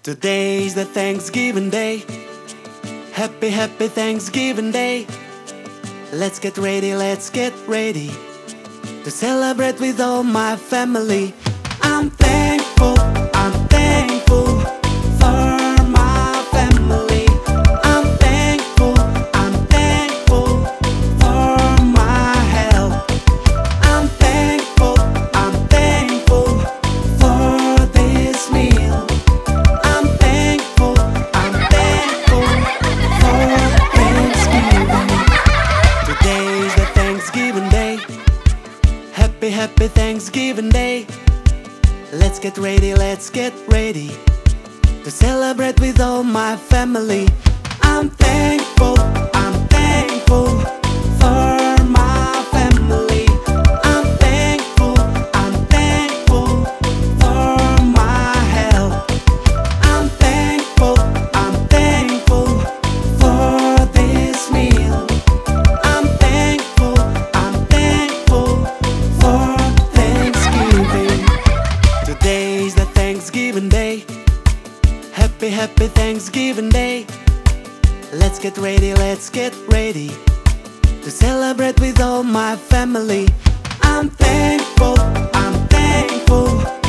Today's the Thanksgiving Day. Happy, happy Thanksgiving Day. Let's get ready to celebrate with all my family. I'm thankful for my family. I'm thankful for my health. I'm thankful for this meal. I'm thankful for Thanksgiving. Today's the Thanksgiving Day. Happy, happy Thanksgiving Day. Let's get ready to celebrate with all my family. I'm thankful for my family. I'm thankful for my health. I'm thankful for this meal. I'm thankful for Thanksgiving. Today's the Thanksgiving Day. Happy, happy Thanksgiving Day. Let's get ready to celebrate with all my family. I'm thankful